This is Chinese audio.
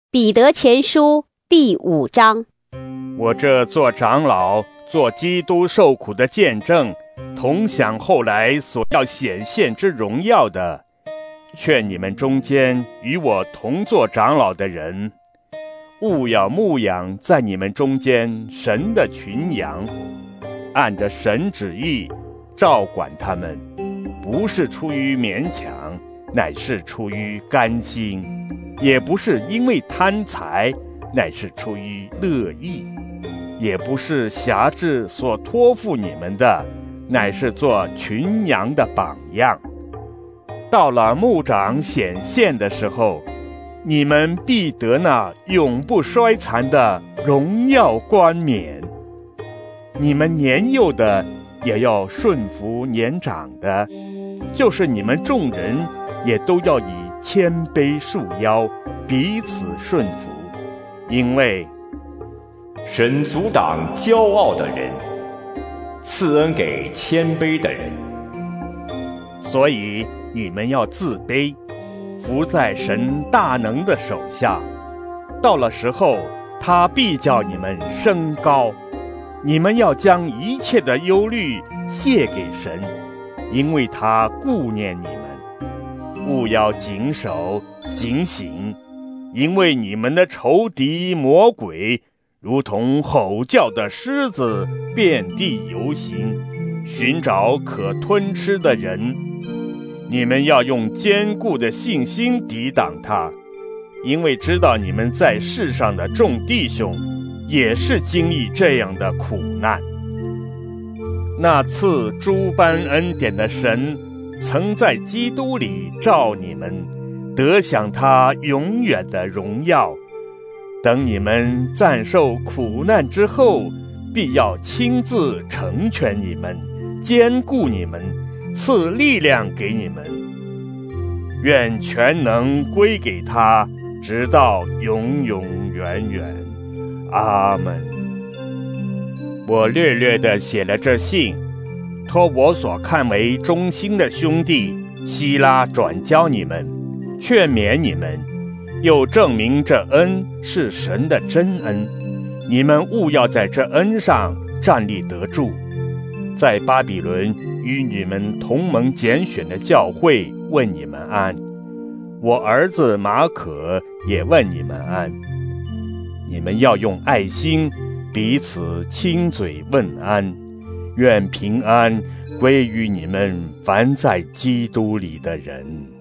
彼得前书第5章。 我这做长老，做基督受苦的见证，同享后来所要显现之荣耀的，劝你们中间与我同做长老的人，务要牧养在你们中间神的群羊，按着神旨意照管他们，不是出于勉强，乃是出于甘心，也不是因为贪财，乃是出于乐意，也不是辖制所托付你们的，乃是做群羊的榜样。到了牧长显现的时候，你们必得那永不衰残的荣耀冠冕。你们年幼的也要顺服年长的，就是你们众人也都要以谦卑束腰，彼此顺服，因为神阻挡骄傲的人，赐恩给谦卑的人。 所以你们要自卑，伏在神大能的手下，到了时候，他必叫你们升高。你们要将一切的忧虑卸给神，因为他顾念你们。务要谨守警醒，因为你们的仇敌魔鬼如同吼叫的狮子，遍地游行，寻找可吞吃的人。你们要用坚固的信心抵挡他，因为知道你们在世上的众弟兄也是经历这样的苦难。那赐诸般恩典的神，曾在基督里召你们，得享他永远的荣耀。等你们暂受苦难之后，必要亲自成全你们，坚固你们，赐力量给你们。愿全能归给他，直到永永远远。阿们。我略略地写了这信，托我所看为忠心的兄弟希拉转交你们，劝勉你们，又证明这恩是神的真恩。你们务要在这恩上站立得住。在巴比伦与你们同盟拣选的教会问你们安。我儿子马可也问你们安。你们要用爱心彼此亲嘴问安，愿平安归于你们凡在基督里的人。